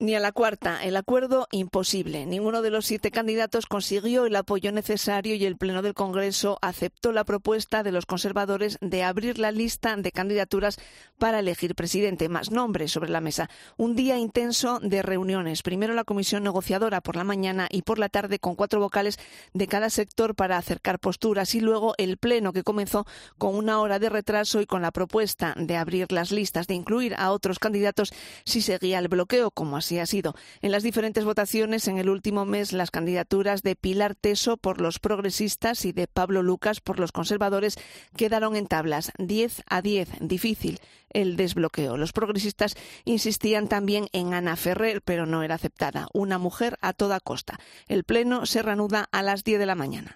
Ni a la cuarta, el acuerdo imposible. Ninguno de los 7 candidatos consiguió el apoyo necesario y el Pleno del Congreso aceptó la propuesta de los conservadores de abrir la lista de candidaturas para elegir presidente. Más nombres sobre la mesa. Un día intenso de reuniones. Primero la comisión negociadora por la mañana y por la tarde con 4 vocales de cada sector para acercar posturas y luego el Pleno que comenzó con 1 hora de retraso y con la propuesta de abrir las listas, de incluir a otros candidatos si seguía el bloqueo, como así ha sido. En las diferentes votaciones en el último mes, las candidaturas de Pilar Teso por los progresistas y de Pablo Lucas por los conservadores quedaron en tablas 10-10. Difícil el desbloqueo. Los progresistas insistían también en Ana Ferrer, pero no era aceptada. Una mujer a toda costa. El Pleno se reanuda a las 10 de la mañana.